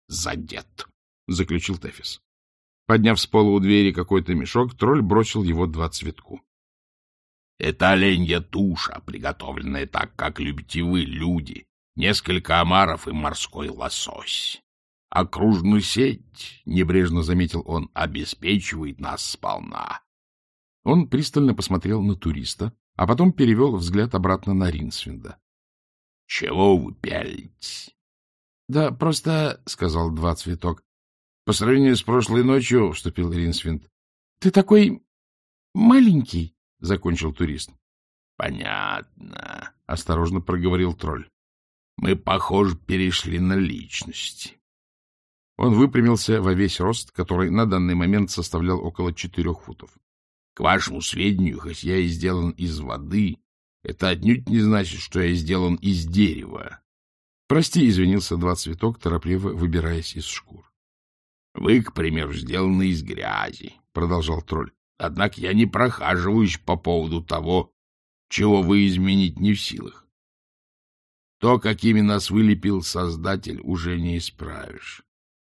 задет, — заключил Тефис. Подняв с пола у двери какой-то мешок, тролль бросил его 2 цветку. — Это оленья туша, приготовленная так, как любите вы, люди, несколько омаров и морской лосось. Окружную сеть, — небрежно заметил он, — обеспечивает нас сполна. Он пристально посмотрел на туриста, а потом перевел взгляд обратно на Ринсвинда. — Чего вы пялитесь? — Да просто, — сказал 2 цветок. — По сравнению с прошлой ночью, — вступил Ринсвинд. — Ты такой маленький, — закончил турист. — Понятно, — осторожно проговорил тролль. — Мы, похоже, перешли на личности. Он выпрямился во весь рост, который на данный момент составлял около 4 футов. — К вашему сведению, хоть я и сделан из воды, это отнюдь не значит, что я сделан из дерева. — Прости, — извинился 2 цветок, торопливо выбираясь из шкур. — Вы, к примеру, сделаны из грязи, — продолжал тролль. — Однако я не прохаживаюсь по поводу того, чего вы изменить не в силах. То, какими нас вылепил Создатель, уже не исправишь.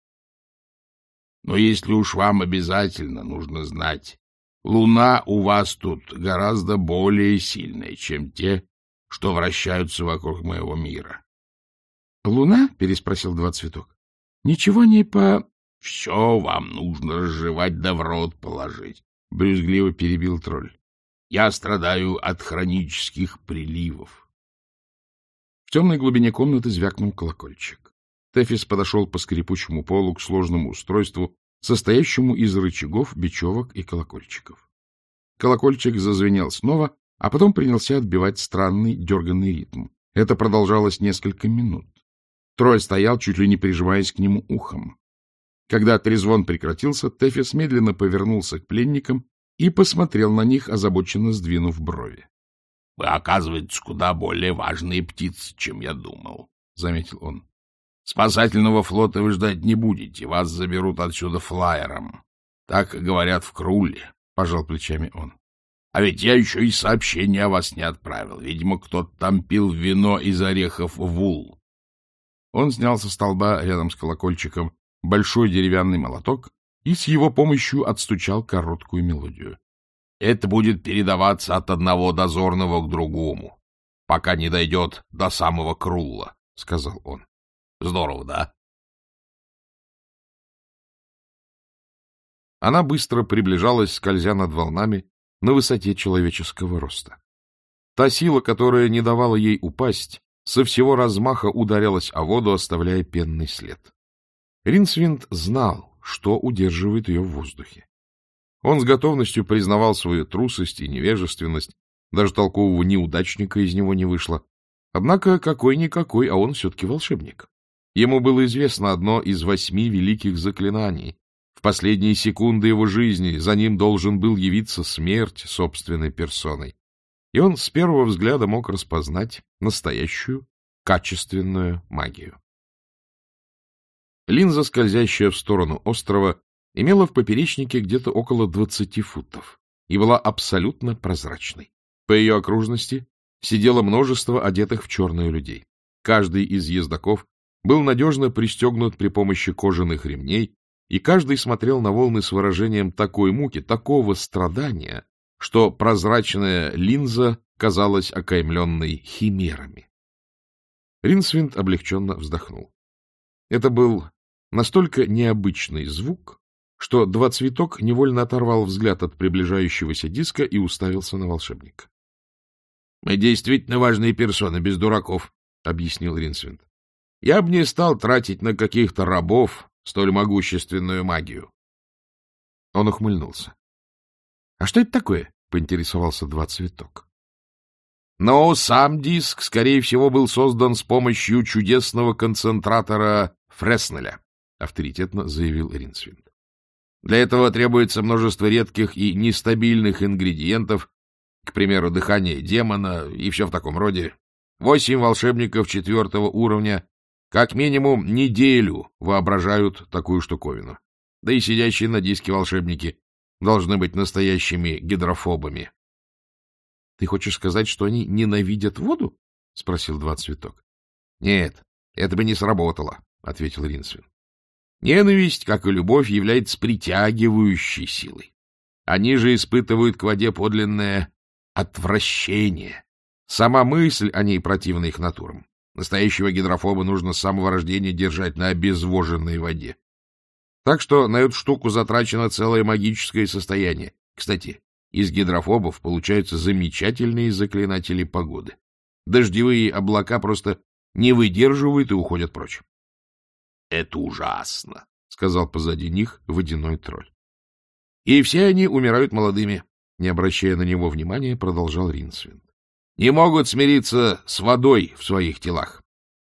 Но если уж вам обязательно нужно знать, луна у вас тут гораздо более сильная, чем те, что вращаются вокруг моего мира. — Луна? — переспросил 2 цветок. — Ничего не по... — Все вам нужно разжевать да в рот положить, — брюзгливо перебил тролль. — Я страдаю от хронических приливов. В темной глубине комнаты звякнул колокольчик. Тефис подошел по скрипучему полу к сложному устройству, состоящему из рычагов, бечевок и колокольчиков. Колокольчик зазвенел снова, а потом принялся отбивать странный дерганный ритм. Это продолжалось несколько минут. Тролль стоял, чуть ли не прижимаясь к нему ухом. Когда трезвон прекратился, Тефис медленно повернулся к пленникам и посмотрел на них, озабоченно сдвинув брови. — Вы, оказывается, куда более важные птицы, чем я думал, — заметил он. — Спасательного флота вы ждать не будете, вас заберут отсюда флайером. Так говорят в Круле, — пожал плечами он. — А ведь я еще и сообщение о вас не отправил. Видимо, кто-то там пил вино из орехов вул. Он снял со столба рядом с колокольчиком большой деревянный молоток и с его помощью отстучал короткую мелодию. — Это будет передаваться от одного дозорного к другому, пока не дойдет до самого Крулла, — сказал он. — Здорово, да? Она быстро приближалась, скользя над волнами, на высоте человеческого роста. Та сила, которая не давала ей упасть, со всего размаха ударялась о воду, оставляя пенный след. Ринсвинд знал, что удерживает ее в воздухе. Он с готовностью признавал свою трусость и невежественность, даже толкового неудачника из него не вышло. Однако какой-никакой, а он все-таки волшебник. Ему было известно одно из 8 великих заклинаний. В последние секунды его жизни за ним должен был явиться смерть собственной персоной. И он с первого взгляда мог распознать настоящую, качественную магию. Линза, скользящая в сторону острова, имела в поперечнике где-то около 20 футов и была абсолютно прозрачной. По ее окружности сидело множество одетых в черное людей. Каждый из ездоков был надежно пристегнут при помощи кожаных ремней, и каждый смотрел на волны с выражением такой муки, такого страдания, что прозрачная линза казалась окаймленной химерами. Ринсвинд облегченно вздохнул. Это был настолько необычный звук, что 2 цветок невольно оторвал взгляд от приближающегося диска и уставился на волшебника. — Мы действительно важные персоны, без дураков, — объяснил Ринсвинд. — Я бы не стал тратить на каких-то рабов столь могущественную магию. Он ухмыльнулся. — А что это такое? — поинтересовался 2 цветок. — Но сам диск, скорее всего, был создан с помощью чудесного концентратора Фреснеля, — авторитетно заявил Ринсвинд. Для этого требуется множество редких и нестабильных ингредиентов, к примеру, дыхание демона и все в таком роде. 8 волшебников 4-го уровня как минимум неделю воображают такую штуковину. Да и сидящие на диске волшебники должны быть настоящими гидрофобами. — Ты хочешь сказать, что они ненавидят воду? — спросил 2 цветок. — Нет, это бы не сработало, — ответил Ринсвинд. Ненависть, как и любовь, является притягивающей силой. Они же испытывают к воде подлинное отвращение. Сама мысль о ней противна их натурам. Настоящего гидрофоба нужно с самого рождения держать на обезвоженной воде. Так что на эту штуку затрачено целое магическое состояние. Кстати, из гидрофобов получаются замечательные заклинатели погоды. Дождевые облака просто не выдерживают и уходят прочь. — Это ужасно, — сказал позади них водяной тролль. — И все они умирают молодыми, — не обращая на него внимания, продолжал Ринсвинд. — Не могут смириться с водой в своих телах.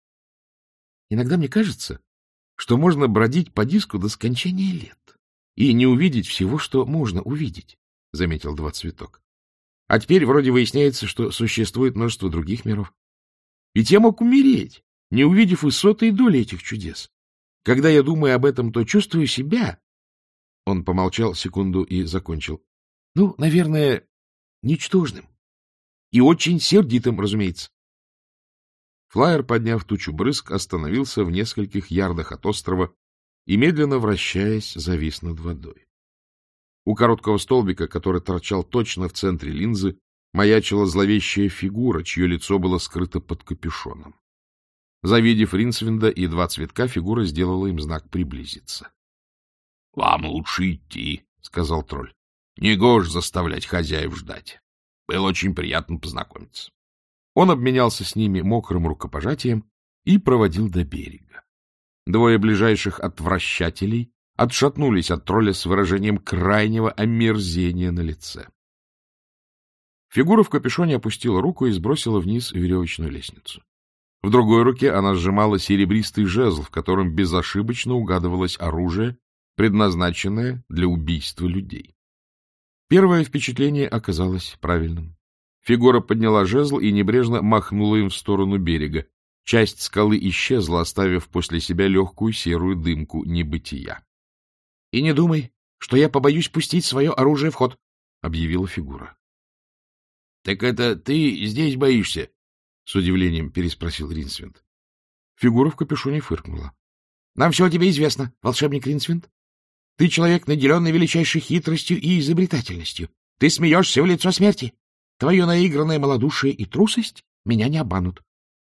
— Иногда мне кажется, что можно бродить по диску до скончания лет и не увидеть всего, что можно увидеть, — заметил Два Цветок. — А теперь вроде выясняется, что существует множество других миров. Ведь я мог умереть, не увидев и сотой доли этих чудес. Когда я думаю об этом, то чувствую себя... Он помолчал секунду и закончил. Ну, наверное, ничтожным. И очень сердитым, разумеется. Флайер, подняв тучу брызг, остановился в нескольких ярдах от острова и, медленно вращаясь, завис над водой. У короткого столбика, который торчал точно в центре линзы, маячила зловещая фигура, чье лицо было скрыто под капюшоном. Завидев Ринсвинда и Два Цветка, фигура сделала им знак приблизиться. — Вам лучше идти, — сказал тролль. — Негоже заставлять хозяев ждать. Было очень приятно познакомиться. Он обменялся с ними мокрым рукопожатием и проводил до берега. Двое ближайших отвращателей отшатнулись от тролля с выражением крайнего омерзения на лице. Фигура в капюшоне опустила руку и сбросила вниз веревочную лестницу. В другой руке она сжимала серебристый жезл, в котором безошибочно угадывалось оружие, предназначенное для убийства людей. Первое впечатление оказалось правильным. Фигура подняла жезл и небрежно махнула им в сторону берега. Часть скалы исчезла, оставив после себя легкую серую дымку небытия. — И не думай, что я побоюсь пустить свое оружие в ход, — объявила фигура. — Так это ты здесь боишься? — с удивлением переспросил Ринсвинд. Фигура в капюшоне фыркнула. — Нам все о тебе известно, волшебник Ринсвинд. Ты человек, наделенный величайшей хитростью и изобретательностью. Ты смеешься в лицо смерти. Твое наигранное малодушие и трусость меня не обманут.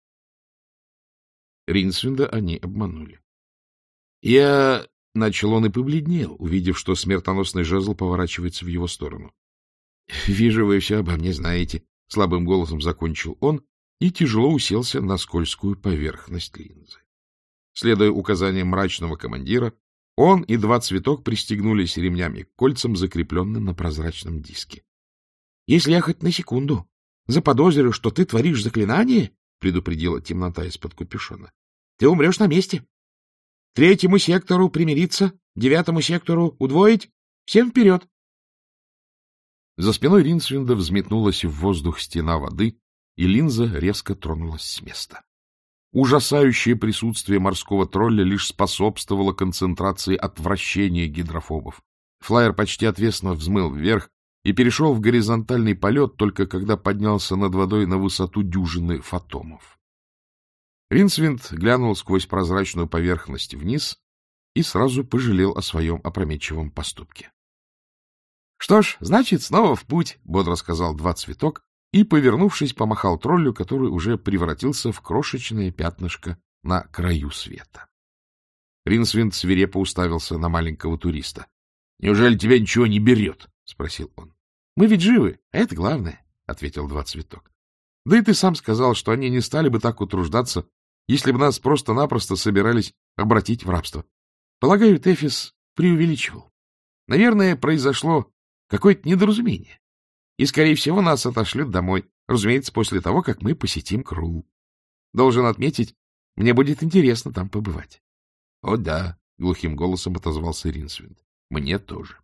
Ринсвинда они обманули. — Я... — начал он и побледнел, увидев, что смертоносный жезл поворачивается в его сторону. — Вижу, вы все обо мне знаете, — слабым голосом закончил он и тяжело уселся на скользкую поверхность линзы. Следуя указаниям мрачного командира, он и Два Цветок пристегнулись ремнями к кольцам, закрепленным на прозрачном диске. — Если я хоть на секунду заподозрю, что ты творишь заклинание, — предупредила темнота из-под капюшона, — ты умрешь на месте. 3-му сектору примириться, 9-му сектору удвоить. Всем вперед! За спиной Ринсвинда взметнулась в воздух стена воды, и линза резко тронулась с места. Ужасающее присутствие морского тролля лишь способствовало концентрации отвращения гидрофобов. Флайер почти отвесно взмыл вверх и перешел в горизонтальный полет, только когда поднялся над водой на высоту дюжины фотомов. Ринсвинд глянул сквозь прозрачную поверхность вниз и сразу пожалел о своем опрометчивом поступке. — Что ж, значит, снова в путь, — бодро сказал Два Цветок и, повернувшись, помахал троллю, который уже превратился в крошечное пятнышко на краю света. Ринсвинд свирепо уставился на маленького туриста. — Неужели тебя ничего не берет? — спросил он. — Мы ведь живы, а это главное, — ответил Два Цветок. — Да и ты сам сказал, что они не стали бы так утруждаться, если бы нас просто-напросто собирались обратить в рабство. Полагаю, Тефис преувеличивал. Наверное, произошло какое-то недоразумение. И, скорее всего, нас отошлют домой, разумеется, после того, как мы посетим Крул. Должен отметить, мне будет интересно там побывать. — О да, — глухим голосом отозвался Ринсвинд, — мне тоже.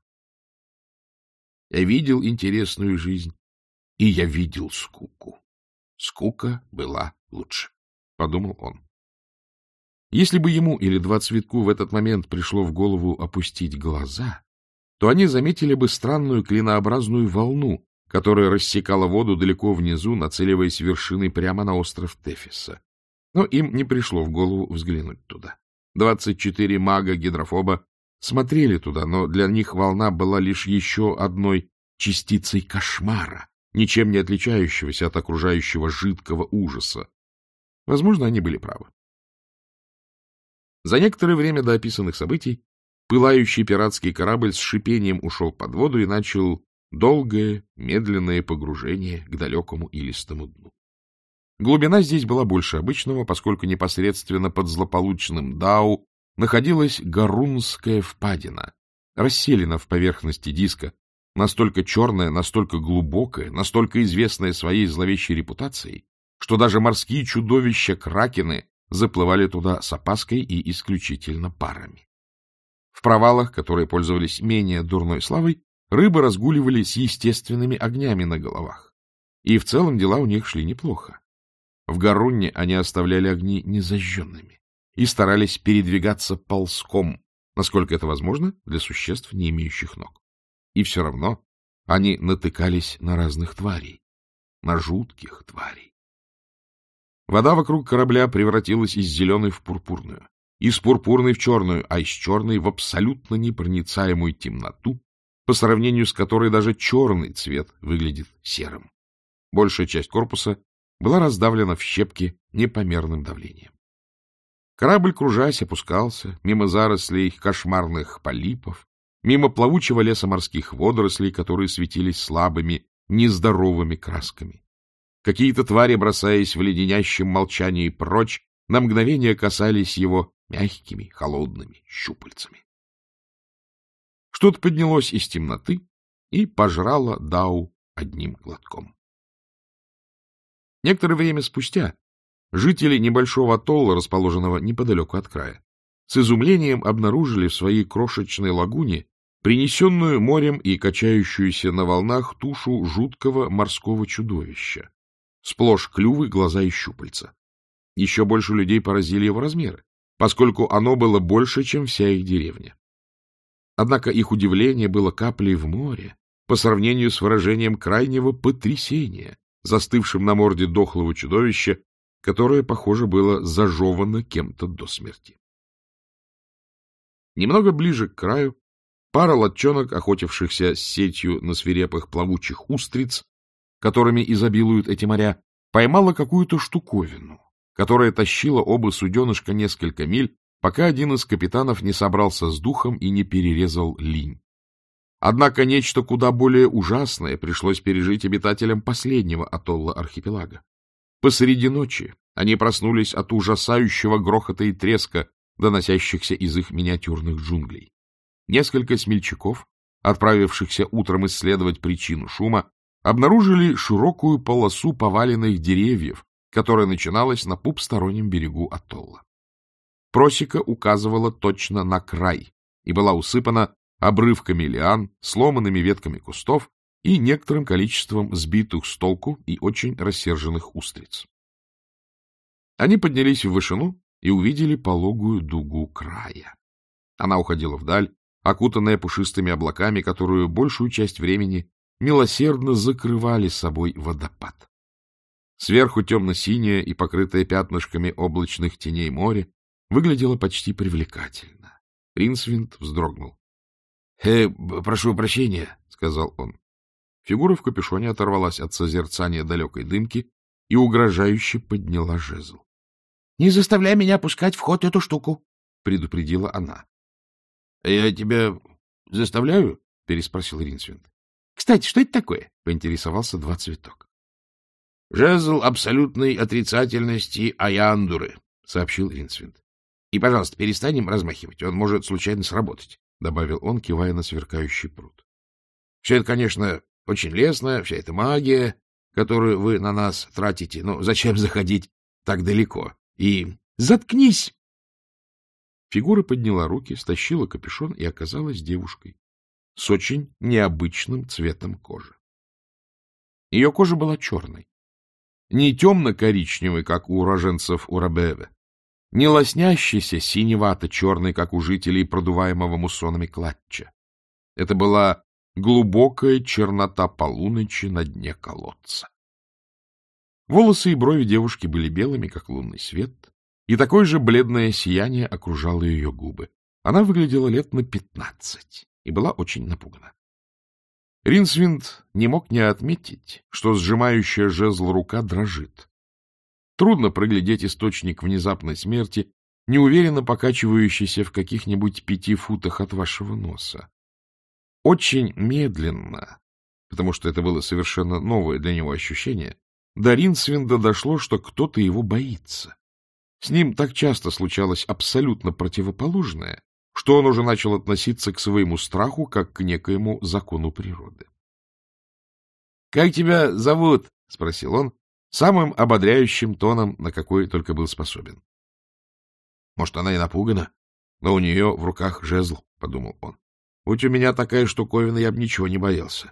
Я видел интересную жизнь, и я видел скуку. Скука была лучше, — подумал он. Если бы ему или Два Цветку в этот момент пришло в голову опустить глаза, то они заметили бы странную клинообразную волну, которая рассекала воду далеко внизу, нацеливаясь вершиной прямо на остров Тефиса. Но им не пришло в голову взглянуть туда. 24 мага-гидрофоба смотрели туда, но для них волна была лишь еще одной частицей кошмара, ничем не отличающегося от окружающего жидкого ужаса. Возможно, они были правы. За некоторое время до описанных событий пылающий пиратский корабль с шипением ушел под воду и начал долгое, медленное погружение к далекому илистому дну. Глубина здесь была больше обычного, поскольку непосредственно под злополучным Дау находилась Гарунская впадина, расселена в поверхности диска, настолько черная, настолько глубокая, настолько известная своей зловещей репутацией, что даже морские чудовища-кракены заплывали туда с опаской и исключительно парами. В провалах, которые пользовались менее дурной славой, рыбы разгуливали с естественными огнями на головах. И в целом дела у них шли неплохо. В Гарунне они оставляли огни незажженными и старались передвигаться ползком, насколько это возможно для существ, не имеющих ног. И все равно они натыкались на разных тварей, на жутких тварей. Вода вокруг корабля превратилась из зеленой в пурпурную, из пурпурной в черную, а из черной в абсолютно непроницаемую темноту, по сравнению с которой даже черный цвет выглядит серым. Большая часть корпуса была раздавлена в щепки непомерным давлением. Корабль, кружась, опускался мимо зарослей кошмарных полипов, мимо плавучего леса морских водорослей, которые светились слабыми, нездоровыми красками. Какие-то твари, бросаясь в леденящем молчании прочь, на мгновение касались его мягкими, холодными щупальцами. Что-то поднялось из темноты и пожрало Дау одним глотком. Некоторое время спустя жители небольшого атолла, расположенного неподалеку от края, с изумлением обнаружили в своей крошечной лагуне принесенную морем и качающуюся на волнах тушу жуткого морского чудовища. Сплошь клювы, глаза и щупальца. Еще больше людей поразили его размеры, поскольку оно было больше, чем вся их деревня. Однако их удивление было каплей в море по сравнению с выражением крайнего потрясения, застывшим на морде дохлого чудовища, которое, похоже, было зажевано кем-то до смерти. Немного ближе к краю пара лодчонок, охотившихся с сетью на свирепых плавучих устриц, которыми изобилуют эти моря, поймала какую-то штуковину, которая тащила оба суденышка несколько миль, пока один из капитанов не собрался с духом и не перерезал линь. Однако нечто куда более ужасное пришлось пережить обитателям последнего атолла архипелага. Посреди ночи они проснулись от ужасающего грохота и треска, доносящихся из их миниатюрных джунглей. Несколько смельчаков, отправившихся утром исследовать причину шума, обнаружили широкую полосу поваленных деревьев, которая начиналась на пупстороннем берегу атолла. Просека указывала точно на край и была усыпана обрывками лиан, сломанными ветками кустов и некоторым количеством сбитых с толку и очень рассерженных устриц. Они поднялись в вышину и увидели пологую дугу края. Она уходила вдаль, окутанная пушистыми облаками, которую большую часть времени милосердно закрывали собой водопад. Сверху темно-синее и покрытое пятнышками облачных теней море выглядело почти привлекательно. Ринсвинд вздрогнул. — Прошу прощения, — сказал он. Фигура в капюшоне оторвалась от созерцания далекой дымки и угрожающе подняла жезл. — Не заставляй меня пускать в ход эту штуку, — предупредила она. — Я тебя заставляю? — переспросил Ринсвинд. — Кстати, что это такое? — поинтересовался Два Цветок. — Жезл абсолютной отрицательности Аяндуры, — сообщил Ринсвинд. — И, пожалуйста, перестанем размахивать, он может случайно сработать, — добавил он, кивая на сверкающий пруд. — Все это, конечно, очень лестно, вся эта магия, которую вы на нас тратите, но зачем заходить так далеко? И... — Заткнись! Фигура подняла руки, стащила капюшон и оказалась девушкой с очень необычным цветом кожи. Ее кожа была черной, не темно-коричневой, как у уроженцев Урабеве, не лоснящейся синевато-черной, как у жителей продуваемого муссонами клатча. Это была глубокая чернота полуночи на дне колодца. Волосы и брови девушки были белыми, как лунный свет, и такое же бледное сияние окружало ее губы. Она выглядела лет на 15 и была очень напугана. Ринсвинд не мог не отметить, что сжимающая жезл рука дрожит. Трудно проглядеть источник внезапной смерти, неуверенно покачивающийся в каких-нибудь 5 футах от вашего носа. Очень медленно, потому что это было совершенно новое для него ощущение, до Ринсвинда дошло, что кто-то его боится. С ним так часто случалось абсолютно противоположное, что он уже начал относиться к своему страху как к некоему закону природы. — Как тебя зовут? — спросил он самым ободряющим тоном, на какой только был способен. Может, она и напугана, но у нее в руках жезл, — подумал он. Будь у меня такая штуковина, я бы ничего не боялся.